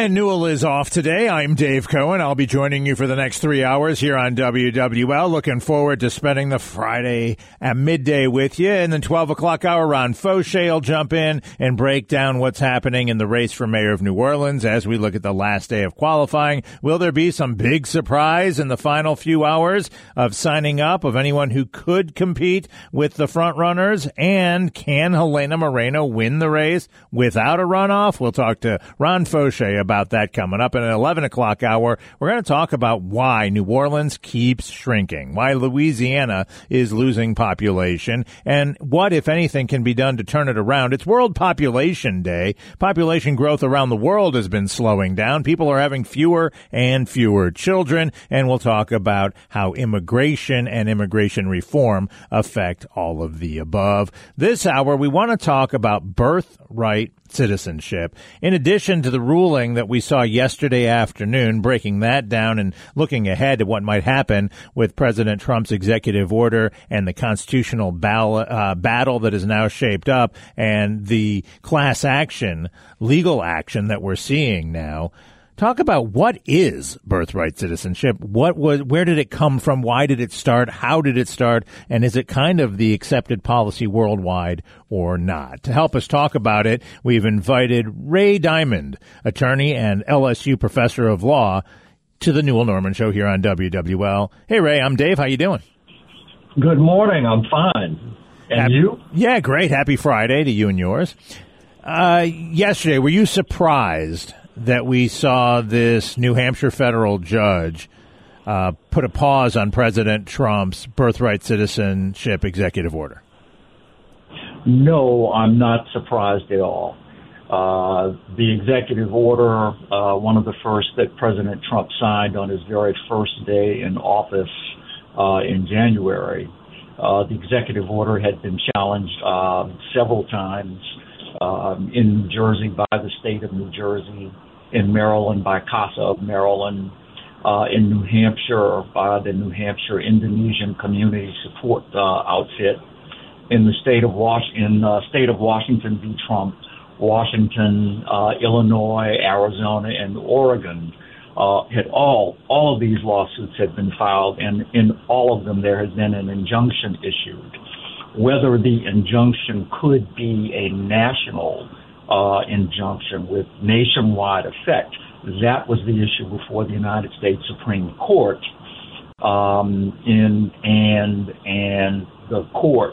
Ryan Newell is off today. I'm Dave Cohen. I'll be joining you for the next 3 hours here on WWL. Looking forward to spending the Friday at midday with you. And then 12 o'clock hour, Ron Fauché will jump in and break down what's happening in the race for mayor of New Orleans as we look at the last day of qualifying. Will there be some big surprise in the final few hours of signing up of anyone who could compete with the front runners? And can Helena Moreno win the race without a runoff? We'll talk to Ron Fauché about that coming up. And at 11 o'clock hour, we're going to talk about why New Orleans keeps shrinking, why Louisiana is losing population, and what, if anything, can be done to turn it around. It's World Population Day. Population growth around the world has been slowing down. People are having fewer and fewer children, and we'll talk about how immigration and immigration reform affect all of the above. This hour, we want to talk about birthright citizenship. In addition to the ruling that we saw yesterday afternoon, breaking that down and looking ahead at what might happen with President Trump's executive order and the constitutional battle that is now shaped up and the class action, legal action that we're seeing now. Talk about what is birthright citizenship? Where did it come from? Why did it start? How did it start? And is it kind of the accepted policy worldwide or not? To help us talk about it, we've invited Ray Diamond, attorney and LSU professor of law, to the Newell Norman Show here on WWL. Hey, Ray, I'm Dave. How you doing? Good morning. I'm fine. And you? Yeah, great. Happy Friday to you and yours. Yesterday, were you surprised that we saw this New Hampshire federal judge put a pause on President Trump's birthright citizenship executive order? No, I'm not surprised at all. The executive order, one of the first that President Trump signed on his very first day in office in January, the executive order had been challenged several times in New Jersey by the state of New Jersey, in Maryland by CASA of Maryland, in New Hampshire by the New Hampshire Indonesian Community Support Outfit, in the state of Washington v. Trump, Washington, Illinois, Arizona, and Oregon. All of these lawsuits had been filed, and in all of them there has been an injunction issued. Whether the injunction could be a national injunction with nationwide effect, that was the issue before the United States Supreme Court, and the court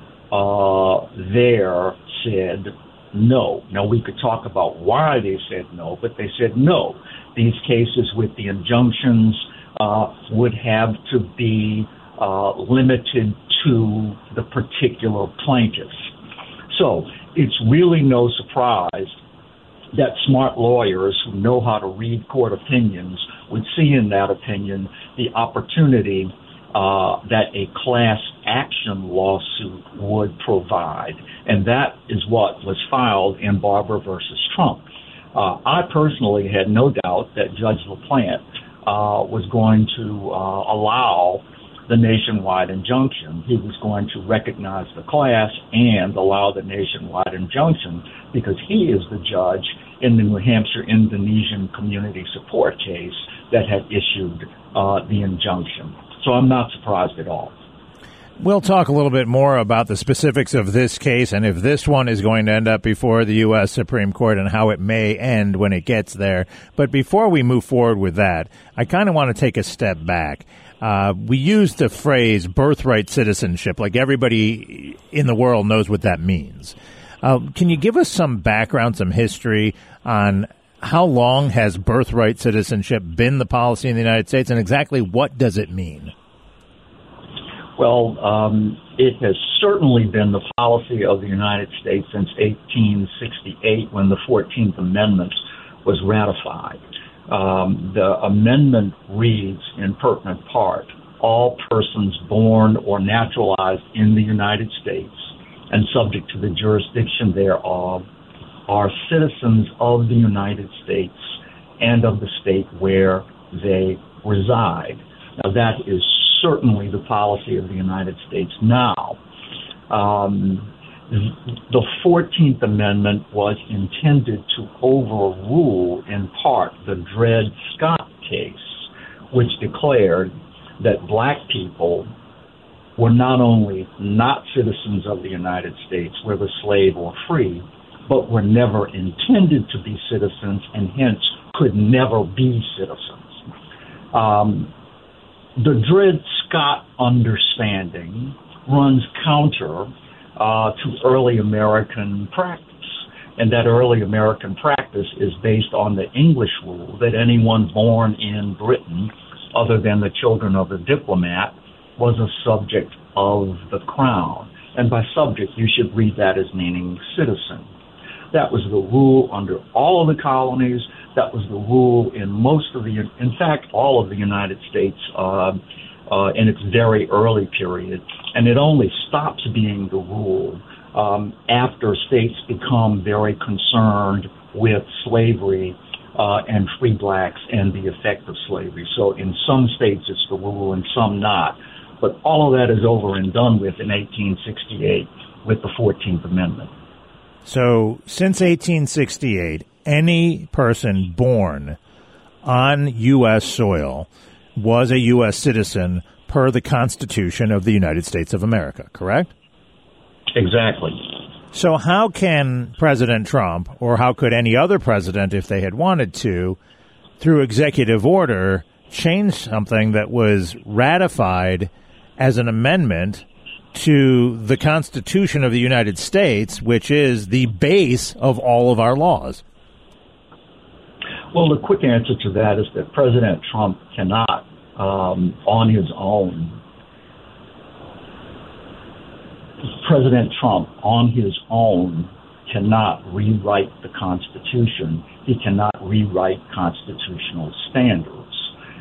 there said no. Now, we could talk about why they said no, but they said no. These cases with the injunctions would have to be limited to the particular plaintiffs. So it's really no surprise that smart lawyers who know how to read court opinions would see in that opinion the opportunity that a class action lawsuit would provide. And that is what was filed in Barber versus Trump. I personally had no doubt that Judge LaPlante was going to allow the nationwide injunction. He was going to recognize the class and allow the nationwide injunction because he is the judge in the New Hampshire Indonesian Community Support case that had issued the injunction. So I'm not surprised at all. We'll talk a little bit more about the specifics of this case and if this one is going to end up before the U.S. Supreme Court and how it may end when it gets there. But before we move forward with that, I kind of want to take a step back. We use the phrase birthright citizenship, like everybody in the world knows what that means. Can you give us some background, some history on how long has birthright citizenship been the policy in the United States, and exactly what does it mean? Well, it has certainly been the policy of the United States since 1868 when the 14th Amendment was ratified. The amendment reads in pertinent part, all persons born or naturalized in the United States and subject to the jurisdiction thereof are citizens of the United States and of the state where they reside. Now, that is certainly the policy of the United States now. the 14th Amendment was intended to overrule, in part, the Dred Scott case, which declared that black people were not only not citizens of the United States, whether slave or free, but were never intended to be citizens and hence could never be citizens. The Dred Scott understanding runs counter to early American practice. And that early American practice is based on the English rule that anyone born in Britain, other than the children of a diplomat, was a subject of the crown. And by subject, you should read that as meaning citizen. That was the rule under all of the colonies. That was the rule in in fact, all of the United States in its very early period. And it only stops being the rule after states become very concerned with slavery and free blacks and the effect of slavery. So in some states it's the rule and some not. But all of that is over and done with in 1868 with the 14th Amendment. So since 1868, any person born on U.S. soil was a U.S. citizen per the Constitution of the United States of America, correct? Exactly. So how can President Trump, or how could any other president, if they had wanted to, through executive order, change something that was ratified as an amendment to the Constitution of the United States, which is the base of all of our laws? Well, the quick answer to that is that President Trump cannot, on his own, cannot rewrite the Constitution. He cannot rewrite constitutional standards.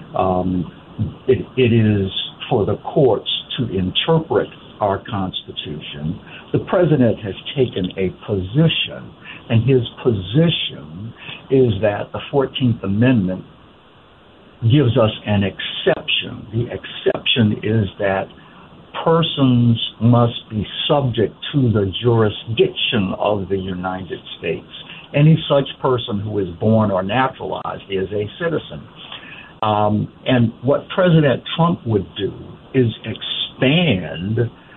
It is for the courts to interpret our Constitution. The president has taken a position, and his position is that the 14th Amendment gives us an exception. The exception is that persons must be subject to the jurisdiction of the United States. Any such person who is born or naturalized is a citizen. And what President Trump would do is expand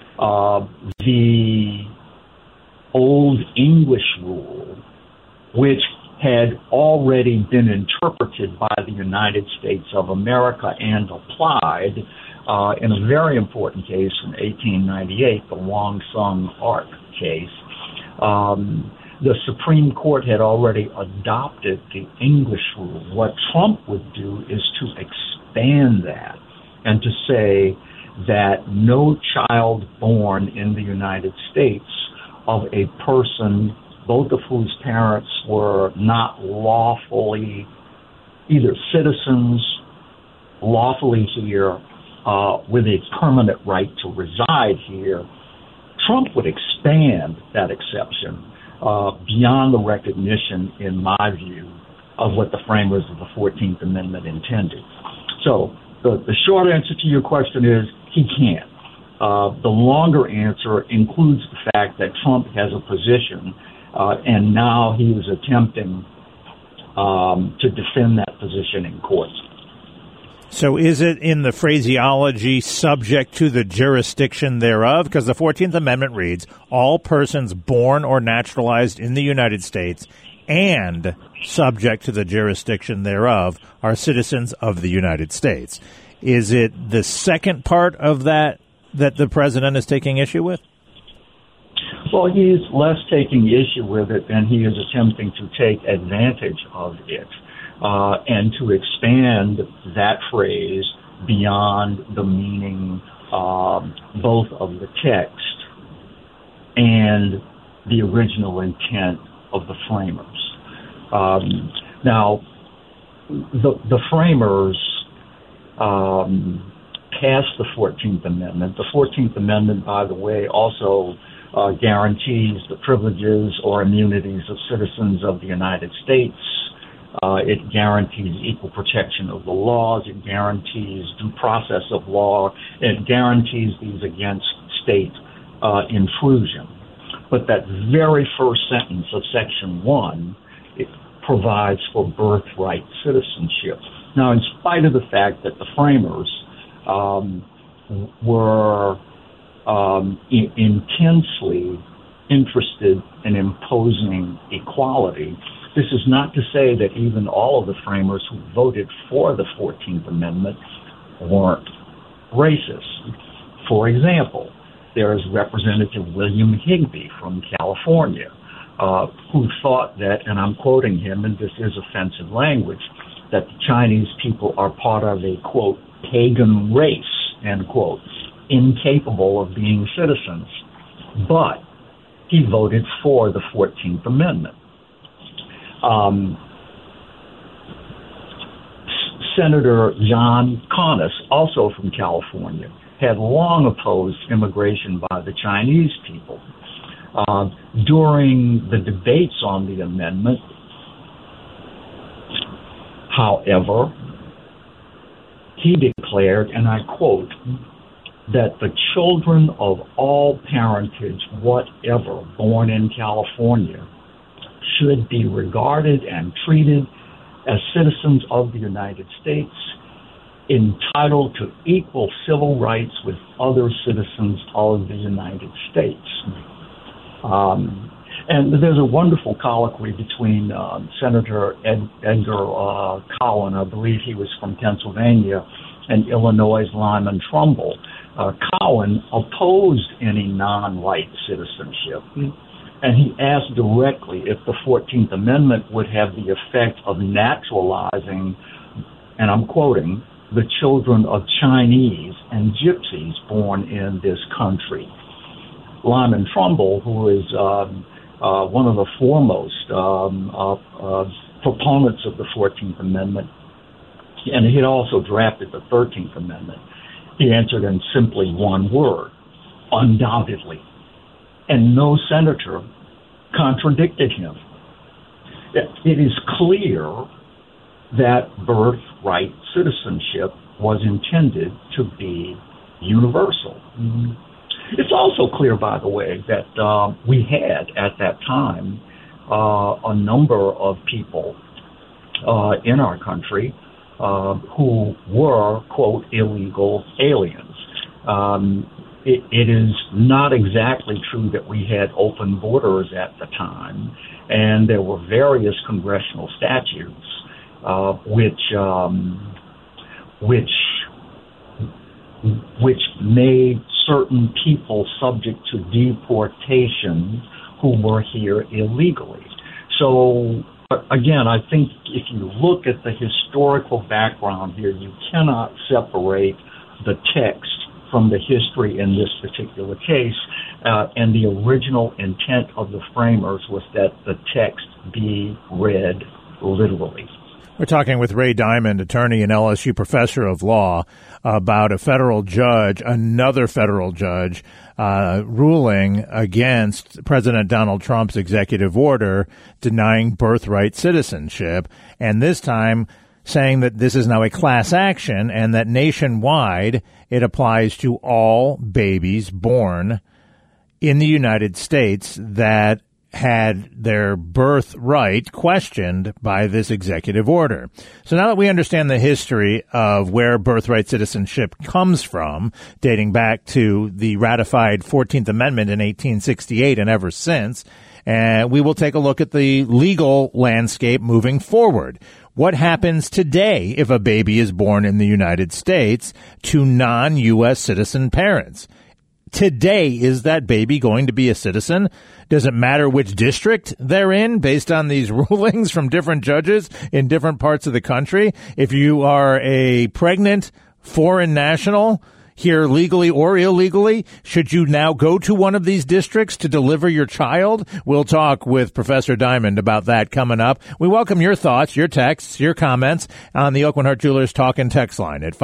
the Old English rule, which had already been interpreted by the United States of America and applied in a very important case from 1898, the Wong Sung Ark case. The Supreme Court had already adopted the English rule. What Trump would do is to expand that and to say that no child born in the United States of a person, both of whose parents were not lawfully either citizens, lawfully here, with a permanent right to reside here, Trump would expand that exception beyond the recognition, in my view, of what the framers of the 14th Amendment intended. So the short answer to your question is he can't. The longer answer includes the fact that Trump has a position, and now he is attempting to defend that position in court. So is it in the phraseology subject to the jurisdiction thereof? Because the 14th Amendment reads, all persons born or naturalized in the United States and subject to the jurisdiction thereof are citizens of the United States. Is it the second part of that the president is taking issue with? Well, he's less taking issue with it than he is attempting to take advantage of it. And to expand that phrase beyond the meaning both of the text and the original intent of the framers. Now, the framers passed the 14th Amendment. The 14th Amendment, by the way, also guarantees the privileges or immunities of citizens of the United States. It guarantees equal protection of the laws. It guarantees due process of law. It guarantees these against state intrusion. But that very first sentence of Section 1, it provides for birthright citizenship. Now, in spite of the fact that the framers were intensely interested in imposing equality, this is not to say that even all of the framers who voted for the 14th Amendment weren't racist. For example, there is Representative William Higbee from California, who thought that, and I'm quoting him, and this is offensive language, that the Chinese people are part of a, quote, pagan race, end quote, incapable of being citizens. But he voted for the 14th Amendment. Senator John Conness, also from California, had long opposed immigration by the Chinese people. During the debates on the amendment, however, he declared, and I quote, that the children of all parentage, whatever, born in California, should be regarded and treated as citizens of the United States, entitled to equal civil rights with other citizens of the United States. And there's a wonderful colloquy between Senator Edgar Cowan, I believe he was from Pennsylvania, and Illinois' Lyman Trumbull. Cowan opposed any non-white citizenship, and he asked directly if the 14th Amendment would have the effect of naturalizing, and I'm quoting, the children of Chinese and Gypsies born in this country. Lyman Trumbull, who is one of the foremost proponents of the 14th Amendment, and he had also drafted the 13th Amendment, he answered in simply one word, undoubtedly. And no senator contradicted him. It is clear that birthright citizenship was intended to be universal. It's also clear, by the way, that we had at that time a number of people in our country who were, quote, illegal aliens. It is not exactly true that we had open borders at the time, and there were various congressional statutes which made certain people subject to deportation who were here illegally. So, again, I think if you look at the historical background here, you cannot separate the text from the history in this particular case, and the original intent of the framers was that the text be read literally. We're talking with Ray Diamond, attorney and LSU professor of law, about a federal judge, another federal judge, ruling against President Donald Trump's executive order denying birthright citizenship, and this time saying that this is now a class action and that nationwide it applies to all babies born in the United States that had their birthright questioned by this executive order. So now that we understand the history of where birthright citizenship comes from, dating back to the ratified 14th Amendment in 1868 and ever since, we will take a look at the legal landscape moving forward. What happens today if a baby is born in the United States to non-U.S. citizen parents? Today, is that baby going to be a citizen? Does it matter which district they're in based on these rulings from different judges in different parts of the country? If you are a pregnant foreign national here legally or illegally, should you now go to one of these districts to deliver your child? We'll talk with Professor Diamond about that coming up. We welcome your thoughts, your texts, your comments on the Aucoin Hart Jewelers Talk and Text line at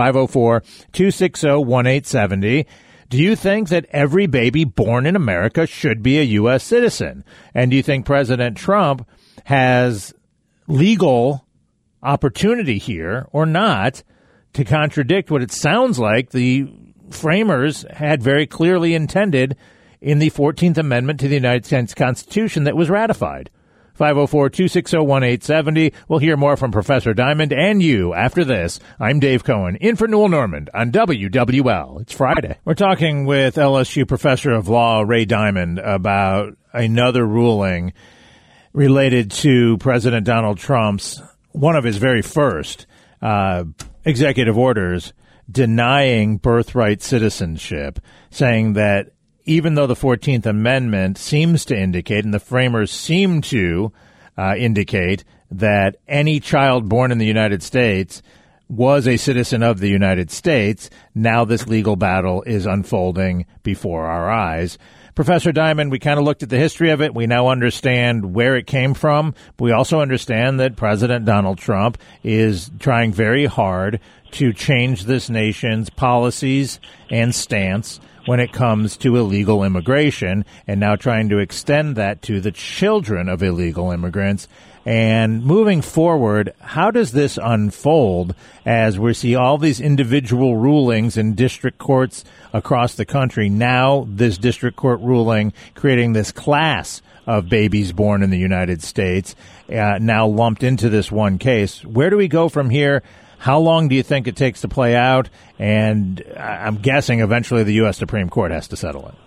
504-260-1870. Do you think that every baby born in America should be a U.S. citizen? And do you think President Trump has legal opportunity here or not to contradict what it sounds like the framers had very clearly intended in the 14th Amendment to the United States Constitution that was ratified. 504-260-1870. We'll hear more from Professor Diamond and you after this. I'm Dave Cohen, in for Newell Normand on WWL. It's Friday. We're talking with LSU Professor of Law Ray Diamond about another ruling related to President Donald Trump's, one of his very first executive orders denying birthright citizenship, saying that even though the 14th Amendment seems to indicate, and the framers seem to indicate, that any child born in the United States was a citizen of the United States, now this legal battle is unfolding before our eyes. Professor Diamond, we kind of looked at the history of it. We now understand where it came from. But we also understand that President Donald Trump is trying very hard to change this nation's policies and stance when it comes to illegal immigration, and now trying to extend that to the children of illegal immigrants. And moving forward, how does this unfold as we see all these individual rulings in district courts across the country? Now this district court ruling creating this class of babies born in the United States, now lumped into this one case. Where do we go from here? How long do you think it takes to play out? And I'm guessing eventually the U.S. Supreme Court has to settle it.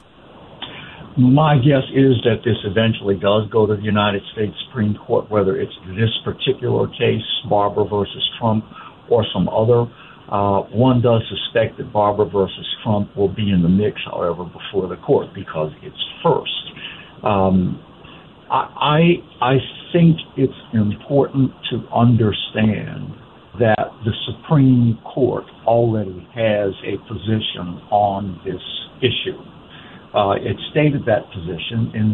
My guess is that this eventually does go to the United States Supreme Court, whether it's this particular case, Barbara versus Trump, or some other. One does suspect that Barbara versus Trump will be in the mix, however, before the court because it's first. I think it's important to understand that the Supreme Court already has a position on this issue. It stated that position in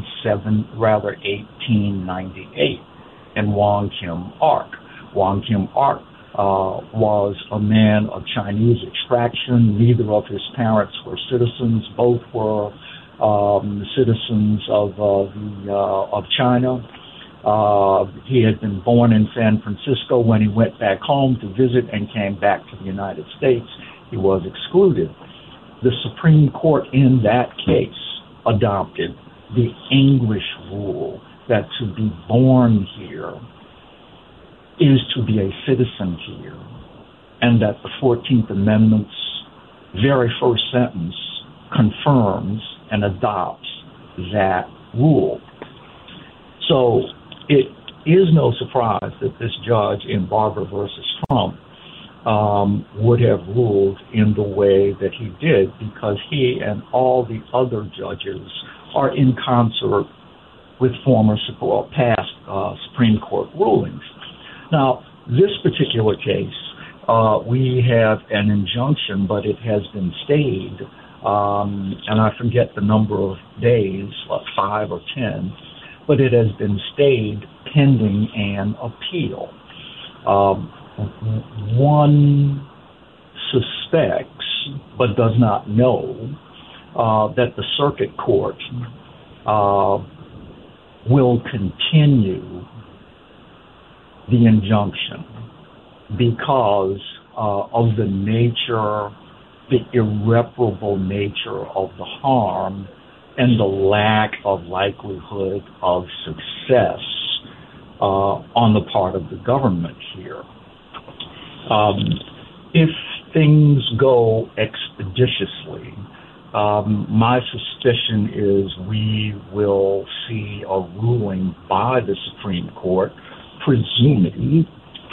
1898 in Wong Kim Ark. Wong Kim Ark was a man of Chinese extraction. Neither of his parents were citizens. Both were citizens of China. He had been born in San Francisco. When he went back home to visit and came back to the United States, he was excluded. The Supreme Court in that case adopted the English rule that to be born here is to be a citizen here, and that the 14th Amendment's very first sentence confirms and adopts that rule. So it is no surprise that this judge in Barbara versus Trump would have ruled in the way that he did, because he and all the other judges are in concert with past Supreme Court rulings. Now, this particular case, we have an injunction, but it has been stayed, and I forget the number of days, 5 or 10, but it has been stayed pending an appeal. One suspects, but does not know, that the circuit court will continue the injunction because of the nature, the irreparable nature of the harm and the lack of likelihood of success on the part of the government here. If things go expeditiously, my suspicion is we will see a ruling by the Supreme Court, presuming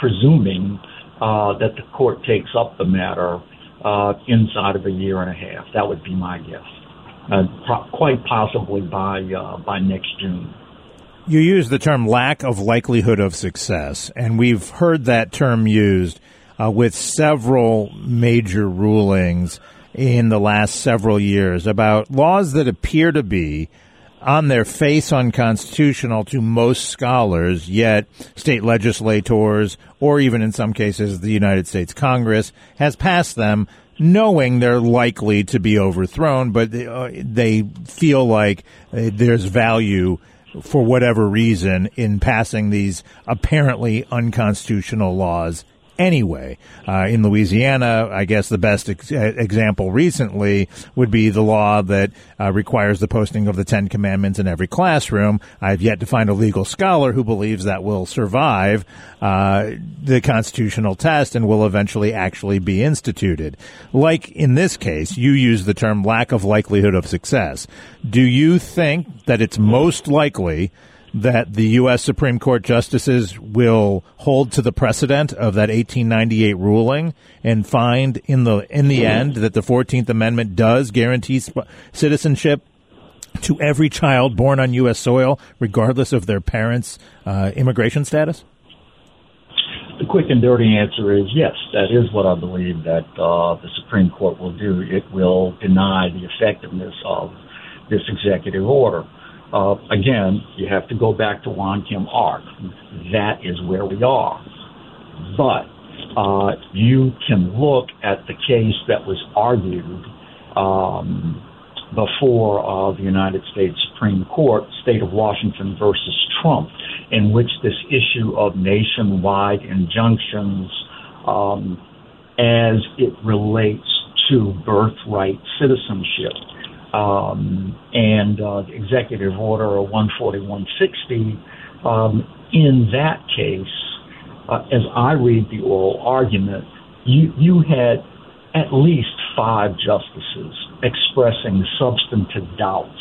that the court takes up the matter inside of a year and a half. That would be my guess. Quite possibly by next June. You use the term lack of likelihood of success, and we've heard that term used with several major rulings in the last several years about laws that appear to be on their face unconstitutional to most scholars, yet state legislators, or even in some cases the United States Congress, has passed them knowing they're likely to be overthrown, but they feel like there's value for whatever reason in passing these apparently unconstitutional laws anyway. In Louisiana, I guess the best example recently would be the law that requires the posting of the Ten Commandments in every classroom. I've yet to find a legal scholar who believes that will survive the constitutional test and will eventually actually be instituted. Like in this case, you use the term lack of likelihood of success. Do you think that it's most likely that the U.S. Supreme Court justices will hold to the precedent of that 1898 ruling and find in the end that the 14th Amendment does guarantee citizenship to every child born on U.S. soil, regardless of their parents' immigration status? The quick and dirty answer is yes. That is what I believe that the Supreme Court will do. It will deny the effectiveness of this executive order. Again, you have to go back to Won Kim Ark. That is where we are. But you can look at the case that was argued before the United States Supreme Court, State of Washington versus Trump, in which this issue of nationwide injunctions as it relates to birthright citizenship and Executive Order 14160, in that case, as I read the oral argument, you had at least 5 justices expressing substantive doubts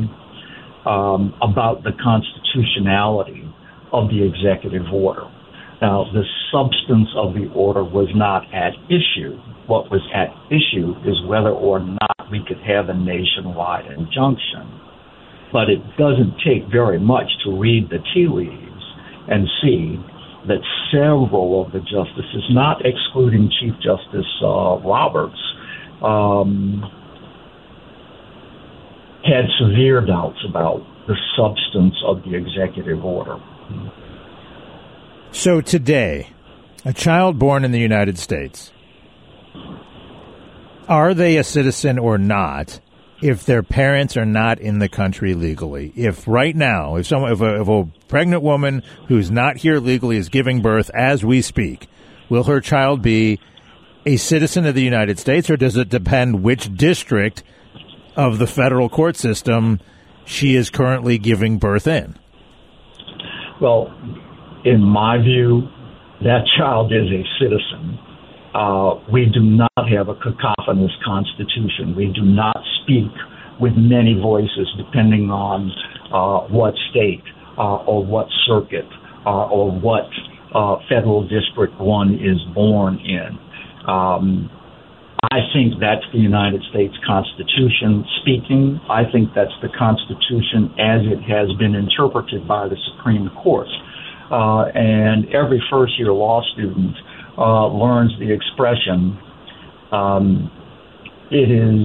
about the constitutionality of the executive order. Now, the substance of the order was not at issue. What was at issue is whether or not we could have a nationwide injunction. But it doesn't take very much to read the tea leaves and see that several of the justices, not excluding Chief Justice Roberts, had severe doubts about the substance of the executive order. So today, a child born in the United States, are they a citizen or not if their parents are not in the country legally? If right now, if a pregnant woman who's not here legally is giving birth as we speak, will her child be a citizen of the United States, or does it depend which district of the federal court system she is currently giving birth in? Well, in my view, that child is a citizen. We do not have a cacophonous constitution. We do not speak with many voices depending on what state or what circuit or what federal district one is born in. I think that's the United States Constitution speaking. I think that's the Constitution as it has been interpreted by the Supreme Court. And every first-year law student learns the expression, it is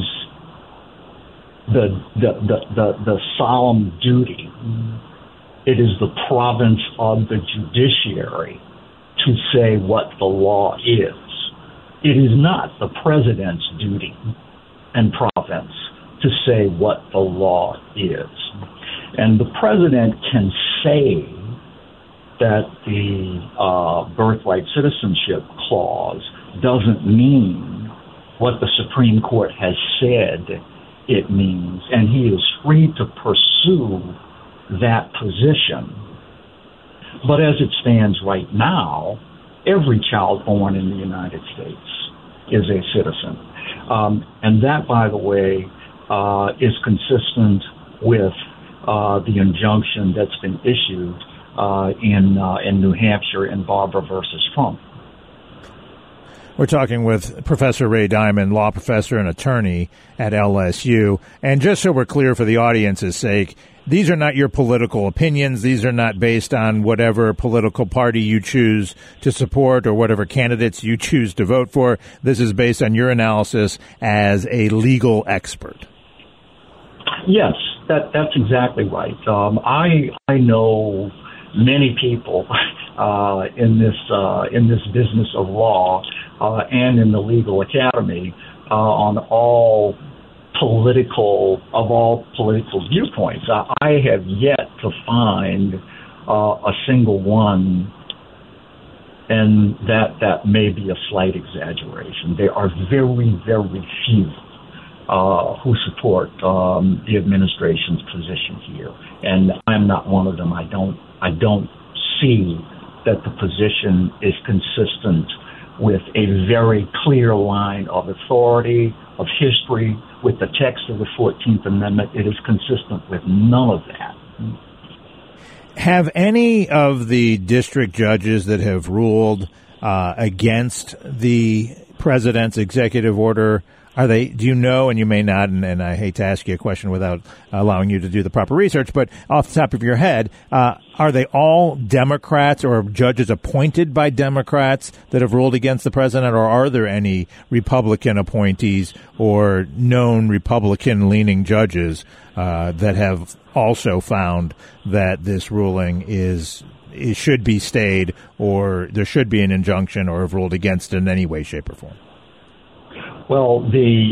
the solemn duty, it is the province of the judiciary to say what the law is. It is not the president's duty and province to say what the law is. And the president can say that the birthright citizenship clause doesn't mean what the Supreme Court has said it means, and he is free to pursue that position. But as it stands right now, every child born in the United States is a citizen. And that, by the way, is consistent with the injunction that's been issued in New Hampshire in Barbara versus Trump. We're talking with Professor Ray Diamond, law professor and attorney at LSU. And just so we're clear for the audience's sake, these are not your political opinions. These are not based on whatever political party you choose to support or whatever candidates you choose to vote for. This is based on your analysis as a legal expert. Yes, that's exactly right. I know many people in this business of law and in the legal academy on all political viewpoints. I have yet to find a single one and that may be a slight exaggeration. There are very, very few who support the administration's position here, and I'm not one of them. I don't see that the position is consistent with a very clear line of authority, of history, with the text of the 14th Amendment. It is consistent with none of that. Have any of the district judges that have ruled against the president's executive order, do you know, and you may not, and I hate to ask you a question without allowing you to do the proper research, but off the top of your head, are they all Democrats or judges appointed by Democrats that have ruled against the president, or are there any Republican appointees or known Republican-leaning judges that have also found that this ruling it should be stayed, or there should be an injunction, or have ruled against it in any way, shape, or form? Well, the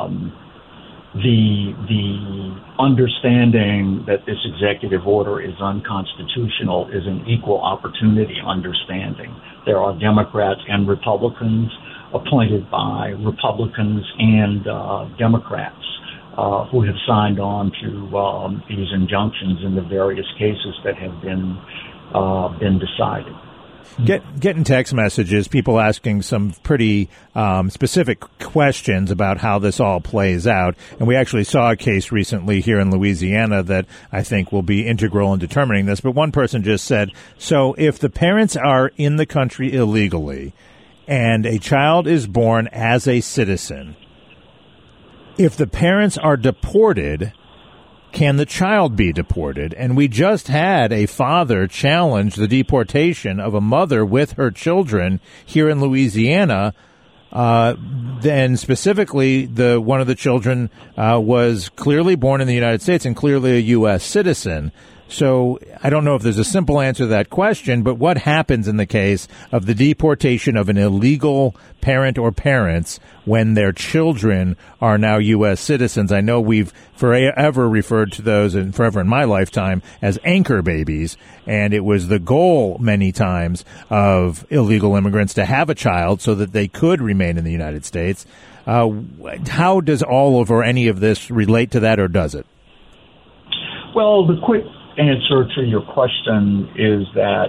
understanding that this executive order is unconstitutional is an equal opportunity understanding. There are Democrats and Republicans appointed by Republicans and Democrats who have signed on to these injunctions in the various cases that have been decided. Getting text messages, people asking some pretty specific questions about how this all plays out. And we actually saw a case recently here in Louisiana that I think will be integral in determining this. But one person just said, so if the parents are in the country illegally and a child is born as a citizen, if the parents are deported, can the child be deported? And we just had a father challenge the deportation of a mother with her children here in Louisiana. Then specifically, one of the children was clearly born in the United States and clearly a U.S. citizen. So I don't know if there's a simple answer to that question, but what happens in the case of the deportation of an illegal parent or parents when their children are now U.S. citizens? I know we've forever referred to those, and forever in my lifetime, as anchor babies, and it was the goal many times of illegal immigrants to have a child so that they could remain in the United States. How does all of or any of this relate to that, or does it? Well, the quick answer to your question is that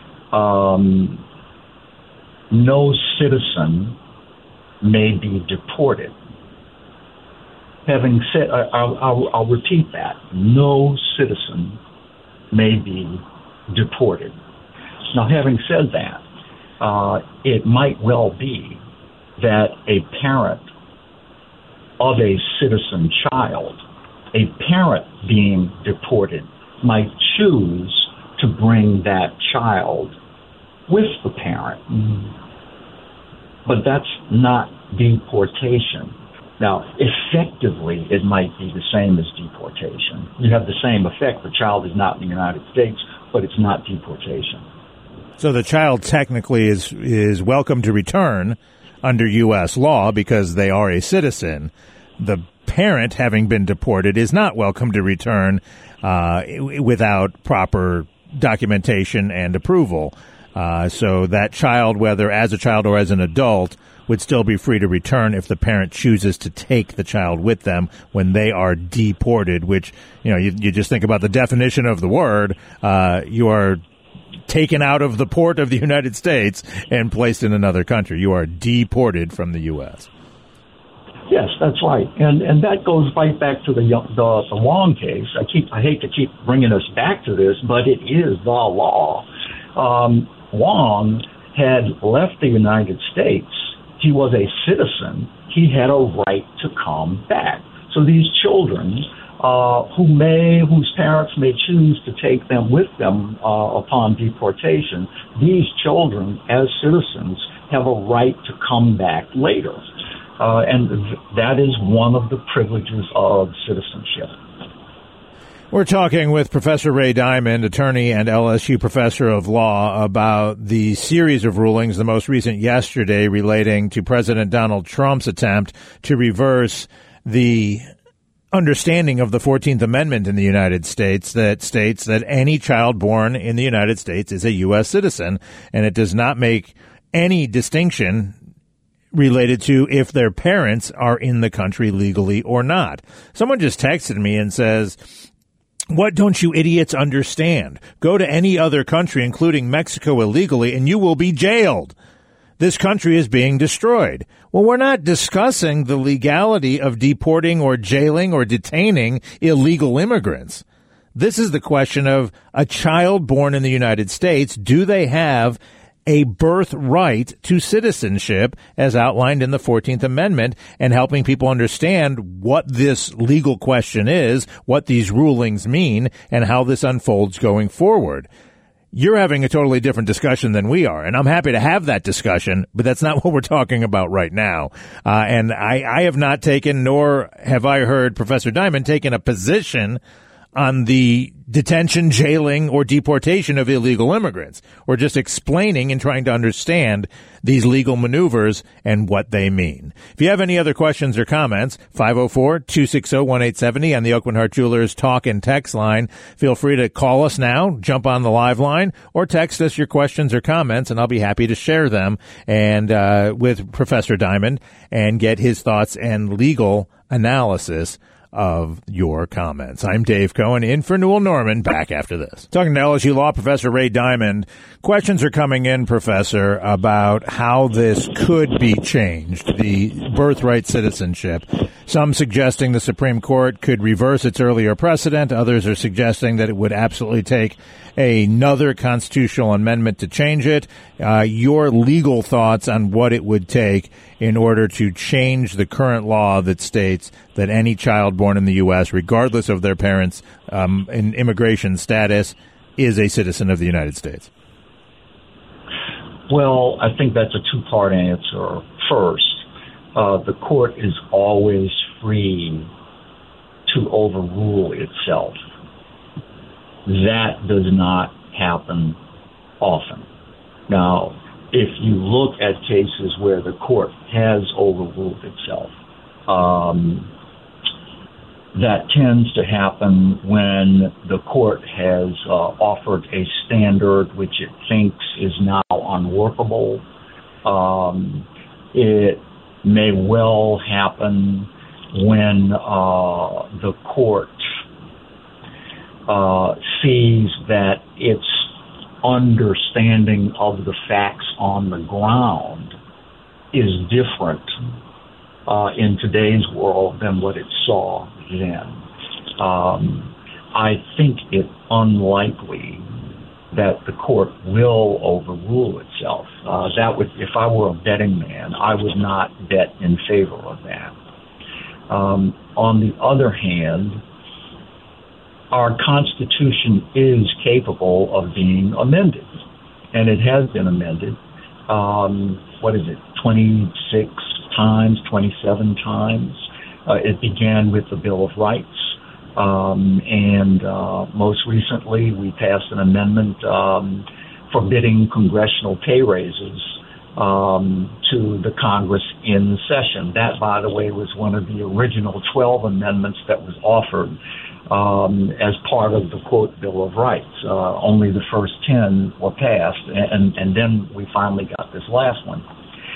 no citizen may be deported. Having said, I'll repeat that. No citizen may be deported. Now, having said that, it might well be that a parent of a citizen child, a parent being deported, might choose to bring that child with the parent. But that's not deportation. Now, effectively, it might be the same as deportation. You have the same effect. The child is not in the United States, but it's not deportation. So the child technically is welcome to return under U.S. law because they are a citizen. The parent, having been deported, is not welcome to return without proper documentation and approval. So that child, whether as a child or as an adult, would still be free to return if the parent chooses to take the child with them when they are deported, which, you just think about the definition of the word. You are taken out of the port of the United States and placed in another country. You are deported from the U.S. Yes, that's right, and that goes right back to the Wong case. I hate to keep bringing us back to this, but it is the law. Wong had left the United States. He was a citizen. He had a right to come back. So these children, whose parents may choose to take them with them upon deportation, these children, as citizens, have a right to come back later. And that is one of the privileges of citizenship. We're talking with Professor Ray Diamond, attorney and LSU professor of law, about the series of rulings, the most recent yesterday relating to President Donald Trump's attempt to reverse the understanding of the 14th Amendment in the United States that states that any child born in the United States is a U.S. citizen, and it does not make any distinction related to if their parents are in the country legally or not. Someone just texted me and says, "What don't you idiots understand? Go to any other country, including Mexico, illegally, and you will be jailed. This country is being destroyed." Well, we're not discussing the legality of deporting or jailing or detaining illegal immigrants. This is the question of a child born in the United States. Do they have a birthright to citizenship as outlined in the 14th Amendment, and helping people understand what this legal question is, what these rulings mean, and how this unfolds going forward. You're having a totally different discussion than we are, and I'm happy to have that discussion, but that's not what we're talking about right now. And I have not taken, nor have I heard Professor Diamond taken a position on the detention, jailing, or deportation of illegal immigrants. We're just explaining and trying to understand these legal maneuvers and what they mean. If you have any other questions or comments, 504-260-1870 on the Aucoin Hart Jewelers talk and text line. Feel free to call us now, jump on the live line, or text us your questions or comments, and I'll be happy to share them and with Professor Diamond and get his thoughts and legal analysis of your comments. I'm Dave Cohen, in for Newell Norman, back after this. Talking to LSU Law Professor Ray Diamond. Questions are coming in, Professor, about how this could be changed, the birthright citizenship. Some suggesting the Supreme Court could reverse its earlier precedent. Others are suggesting that it would absolutely take another constitutional amendment to change it. Your legal thoughts on what it would take in order to change the current law that states that any child born in the U.S., regardless of their parents' in immigration status, is a citizen of the United States? Well, I think that's a two-part answer. First, the court is always free to overrule itself. That does not happen often. Now, if you look at cases where the court has overruled itself, that tends to happen when the court has offered a standard which it thinks is now unworkable. It may well happen when the court sees that its understanding of the facts on the ground is different in today's world than what it saw then. I think it unlikely that the court will overrule itself. That would, if I were a betting man, I would not bet in favor of that. On the other hand, our Constitution is capable of being amended, and it has been amended. 26 times, 27 times. It began with the Bill of Rights, and most recently we passed an amendment forbidding congressional pay raises to the Congress in session. That, by the way, was one of the original 12 amendments that was offered as part of the, quote, Bill of Rights. Only the first 10 were passed, and then we finally got this last one.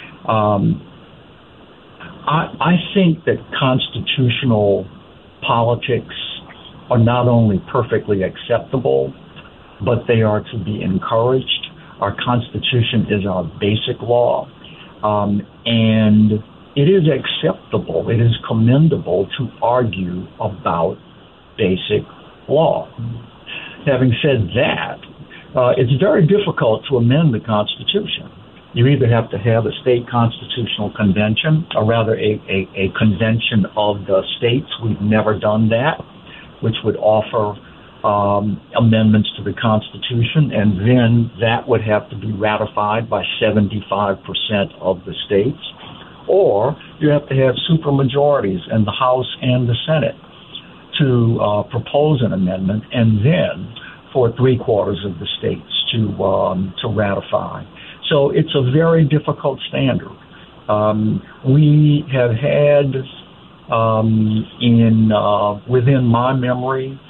I think that constitutional politics are not only perfectly acceptable, but they are to be encouraged. Our Constitution is our basic law, and it is acceptable, it is commendable to argue about basic law. Having said that, it's very difficult to amend the Constitution. You either have to have a state constitutional convention, or rather a convention of the states. We've never done that, which would offer amendments to the Constitution, and then that would have to be ratified by 75% of the states. Or you have to have supermajorities in the House and the Senate to propose an amendment, and then for 3/4 of the states to ratify. So it's a very difficult standard. We have had within my memory,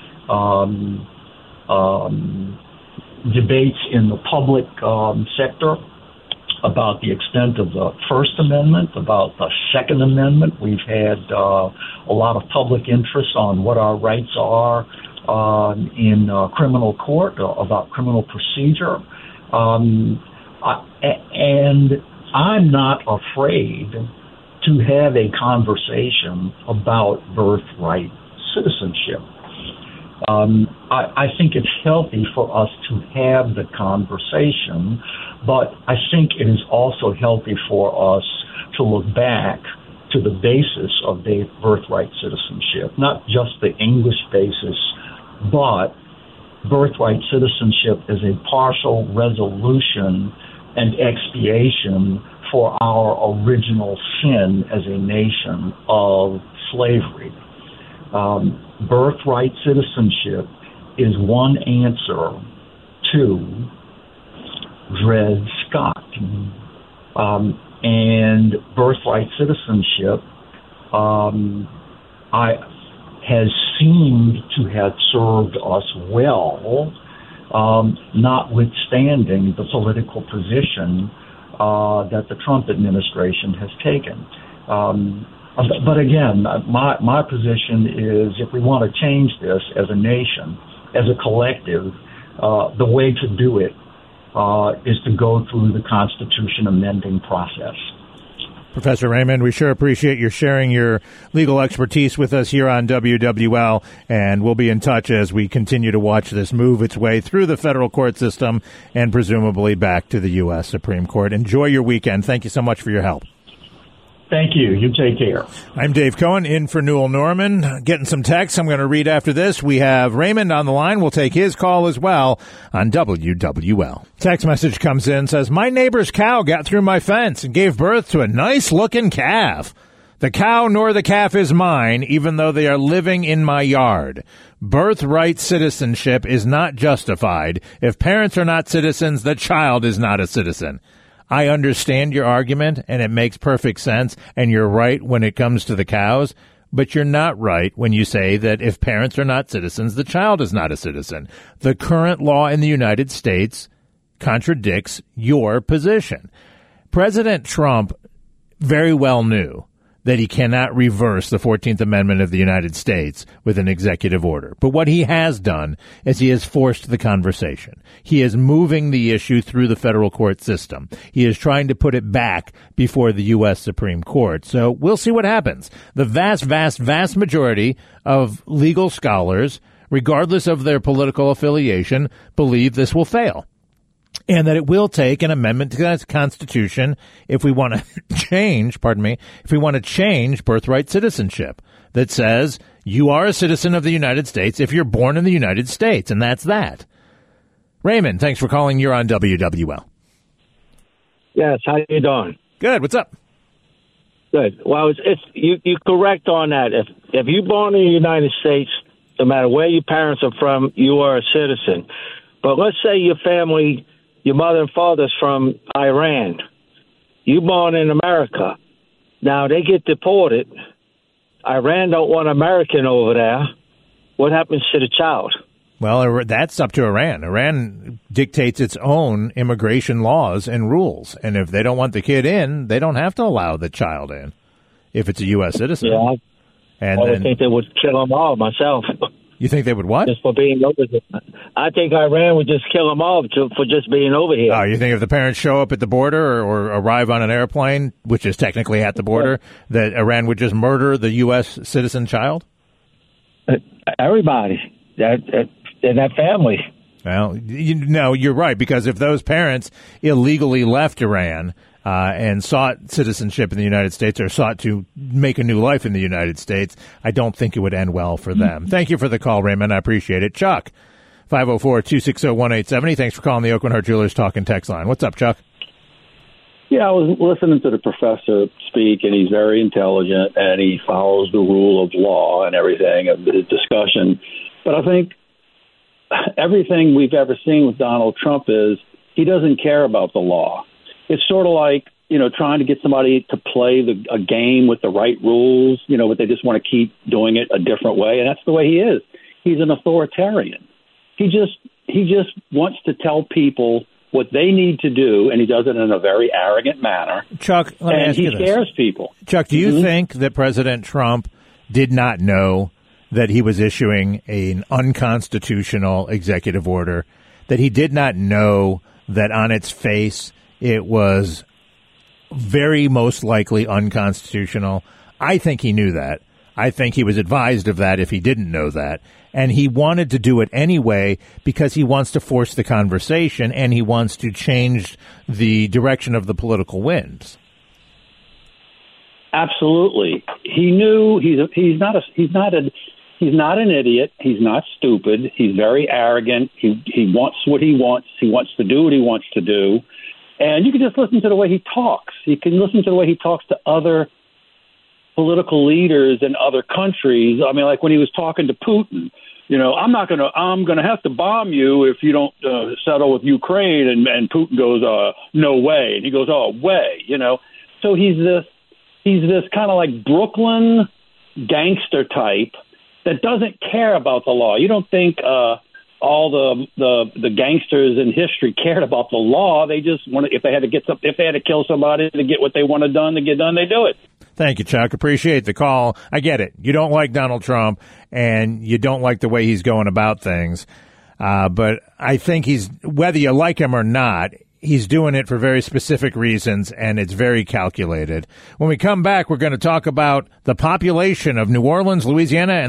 debates in the public sector about the extent of the First Amendment, about the Second Amendment. We've had a lot of public interest on what our rights are in criminal court, about criminal procedure. And I'm not afraid to have a conversation about birthright citizenship. I think it's healthy for us to have the conversation, but I think it is also healthy for us to look back to the basis of the birthright citizenship, not just the English basis, but birthright citizenship is a partial resolution and expiation for our original sin as a nation of slavery. Birthright citizenship is one answer to Dred Scott. And birthright citizenship has seemed to have served us well, notwithstanding the political position that the Trump administration has taken. But again, my position is if we want to change this as a nation, as a collective, the way to do it is to go through the Constitution amending process. Professor Raymond, we sure appreciate your sharing your legal expertise with us here on WWL, and we'll be in touch as we continue to watch this move its way through the federal court system and presumably back to the U.S. Supreme Court. Enjoy your weekend. Thank you so much for your help. Thank you. You take care. I'm Dave Cohen, in for Newell Norman. Getting some texts I'm going to read after this. We have Raymond on the line. We'll take his call as well on WWL. Text message comes in, says, my neighbor's cow got through my fence and gave birth to a nice-looking calf. The cow nor the calf is mine, even though they are living in my yard. Birthright citizenship is not justified. If parents are not citizens, the child is not a citizen. I understand your argument, and it makes perfect sense, and you're right when it comes to the cows, but you're not right when you say that if parents are not citizens, the child is not a citizen. The current law in the United States contradicts your position. President Trump very well knew that he cannot reverse the 14th Amendment of the United States with an executive order. But what he has done is he has forced the conversation. He is moving the issue through the federal court system. He is trying to put it back before the U.S. Supreme Court. So we'll see what happens. The vast majority of legal scholars, regardless of their political affiliation, believe this will fail. And that it will take an amendment to the Constitution if we want to change birthright citizenship that says you are a citizen of the United States if you're born in the United States, and that's that. Raymond, thanks for calling. You're on WWL. Yes, how you doing? Good. What's up? Good. Well, you're correct on that. If you're born in the United States, no matter where your parents are from, you are a citizen. But let's say your family, your mother and father's from Iran. You born in America. Now they get deported. Iran don't want American over there. What happens to the child? Well, that's up to Iran. Iran dictates its own immigration laws and rules. And if they don't want the kid in, they don't have to allow the child in if it's a U.S. citizen. Yeah. And I think they would kill them all myself. You think they would what? Just for being over here. I think Iran would just kill them all for just being over here. Oh, you think if the parents show up at the border or arrive on an airplane, which is technically at the border, that Iran would just murder the U.S. citizen child? Everybody. In that family. Well, you're right, because if those parents illegally left Iran and sought citizenship in the United States or sought to make a new life in the United States, I don't think it would end well for them. Thank you for the call, Raymond. I appreciate it. Chuck, 504-260-1870. Thanks for calling the Oakland Heart Jewelers Talk and Text line. What's up, Chuck? Yeah, I was listening to the professor speak, and he's very intelligent, and he follows the rule of law and everything of the discussion. But I think everything we've ever seen with Donald Trump is he doesn't care about the law. It's sort of like trying to get somebody to play a game with the right rules, but they just want to keep doing it a different way. And that's the way he is. He's an authoritarian. He just wants to tell people what they need to do, and he does it in a very arrogant manner. Chuck, let me ask you this. He scares people. Chuck, do you think that President Trump did not know that he was issuing an unconstitutional executive order, that he did not know that on its face it was very most likely unconstitutional? I think he knew that. I think he was advised of that if he didn't know that. And he wanted to do it anyway because he wants to force the conversation and he wants to change the direction of the political winds. Absolutely. He knew he's not an idiot. He's not stupid. He's very arrogant. He wants what he wants. He wants to do what he wants to do. And you can just listen to the way he talks. You can listen to the way he talks to other political leaders in other countries. I mean, like when he was talking to Putin, I'm going to have to bomb you if you don't settle with Ukraine. And Putin goes, no way. And he goes, oh, way, So he's this kind of like Brooklyn gangster type that doesn't care about the law. You don't think all the gangsters in history cared about the law. They just wanted, if they had to kill somebody to get what they wanted done to get done, they do it. Thank you, Chuck. Appreciate the call. I get it. You don't like Donald Trump, and you don't like the way he's going about things. But I think whether you like him or not, he's doing it for very specific reasons, and it's very calculated. When we come back, we're going to talk about the population of New Orleans, Louisiana, and